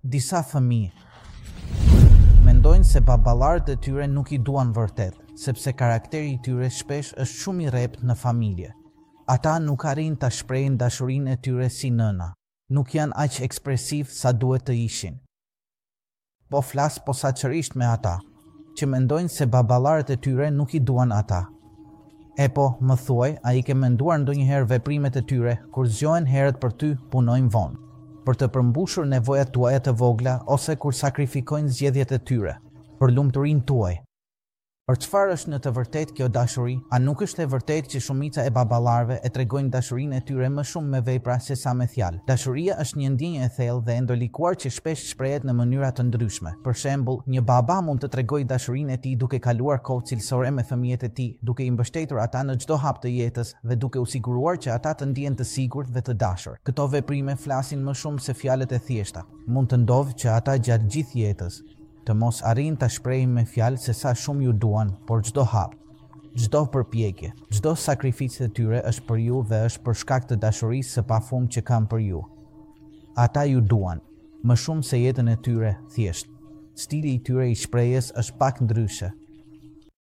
Disa fëmijë mendojnë se baballarët e tyre nuk i duan vërtet, sepse karakteri i tyre shpesh është shumë i rrept në familje. Ata nuk arrin ta shprehin dashurinë e tyre si nëna, nuk janë aq ekspresiv sa duhet të ishin. Po flas posaçërisht me ata, që mendojnë se baballarët e tyre nuk i duan ata. E po, më thuaj, a i ke menduar ndonjëherë veprimet e tyre kur zgjohen herët për ty punojnë vonë, për të përmbushur nevojat tuaja të vogla ose kur sakrifikojnë zgjedhjet e tyre për lumturinë tuaj? Për çfarë është në të vërtetë kjo dashuri? A nuk është e vërtetë që shumica e baballarëve e tregojnë dashurinë e tyre më shumë me vepra se sa me fjalë? Dashuria është një ndjenjë e thellë dhe e ndolikuar që shpesh shprehet në mënyra të ndryshme. Për shembull, një baba mund të tregojë dashurinë e tij duke kaluar kohë cilësore me fëmijët e tij, duke i mbështetur ata në çdo hap të jetës dhe duke u siguruar që ata të ndihen të sigurt dhe të dashur. Këto veprime flasin më shumë se fjalët e thjeshta. Mund të ndodhë që ata gjatë gjithë jetës të mos arrin ta shprehin me fjalë se sa shumë ju duan, por çdo hap, çdo përpjekje, çdo sakrificë e tyre është për ju dhe është për shkak të dashurisë së pafund që kanë për ju. Ata ju duan, më shumë se jetën e tyre thjesht. Stili i tyre i shprehjes është pak ndryshe,